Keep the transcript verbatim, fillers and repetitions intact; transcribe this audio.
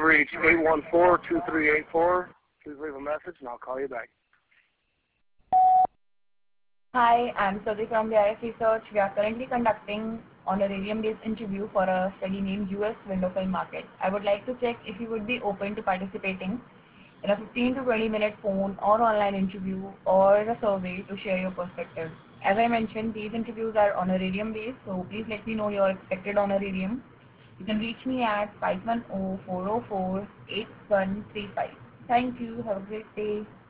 reached eight one four, two three eight four. Please leave a message and I'll call you back. Hi, I'm Soti from the I F Research. We are currently conducting honorarium-based interview for a study named U S Window Film Market. I would like to check if you would be open to participating in a fifteen to twenty minute phone or online interview or a survey to share your perspective. As I mentioned, these interviews are honorarium-based, so please let me know your expected honorarium. You can reach me at five one zero, four zero four, eight one three five. Thank you. Have a great day.